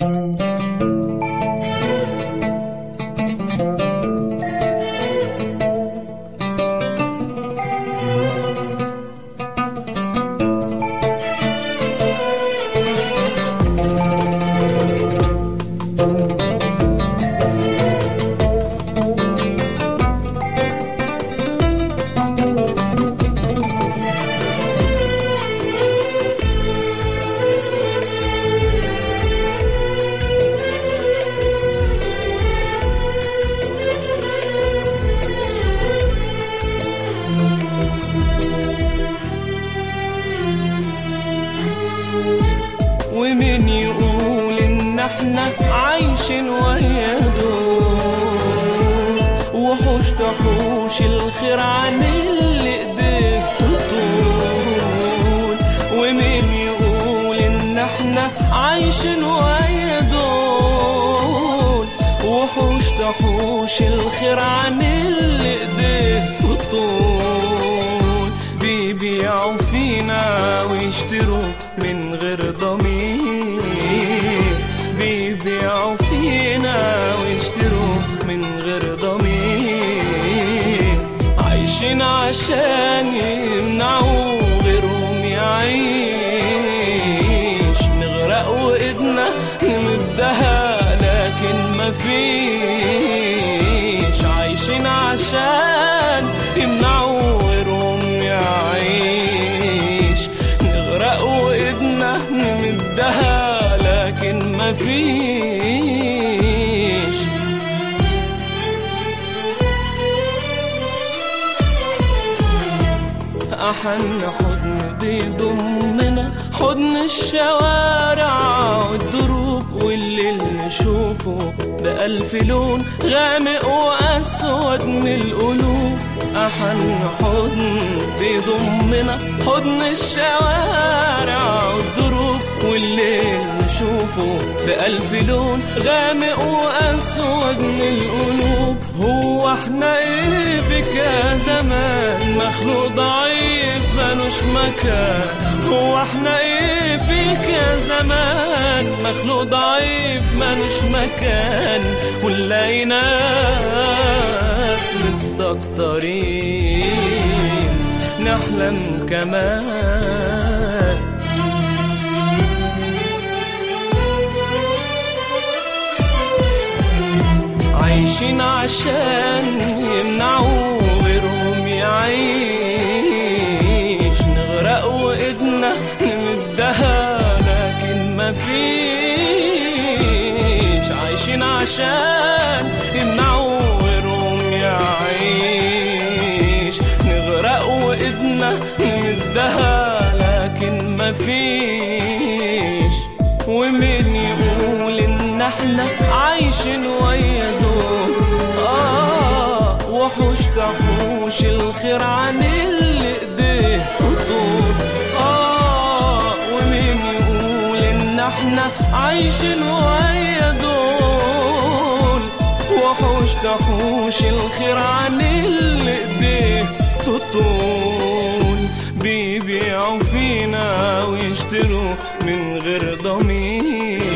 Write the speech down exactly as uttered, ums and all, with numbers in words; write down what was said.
ومين يقول ان احنا عايشين ويا دول وحوش تحوش الخير عن اللي ايديك تطول. ومين يقول ان احنا عايشين ويا دول وحوش تحوش الخير عن اللي ايديك تطول. بيبيعوا فينا ويشتروا من غير ضمير، بيبيعوا فينا ويشتروا من غير ضمير. عايشين عشان يمنعوا غيرهم يعيش، نغرق وايدنا نمدها لكن مفيش. عايشين عشان يمنعوا غيرهم يعيش، نغرق وايدنا نمدها لكن مفيش. أحن حضن بيضمنا حضن الشوارع والدروب، والليل نشوفه بألف لون غامق وأسود من القلوب. أحن حضن بيضمنا حضن الشوارع والدروب، والليل نشوفه بألف لون غامق وأسود من القلوب. هو احنا ايه فيك يا زمان مخلوق ضعيف مالوش مكان؟ هو احنا ايه فيك يا زمان مخلوق ضعيف مالوش مكان؟ ونلاقي ناس مستكترين نحلم كمان. عايشين عشان يمنعوا غيرهم يعيش، نغرق وايدنا نمدها لكن مفيش. عايشين عشان يمنعوا غيرهم يعيش، نغرق وايدنا نمدها لكن مفيش. ومين يقول ان احنا عايشين ويا دول اه وحوش تحوش الخير عن اللي ايديه تطول. اه ومين يقول ان احنا عايشين ويا دول وحوش تحوش الخير عن اللي ايديه تطول. بيبيعوا فينا ويشتروا من غير ضمير،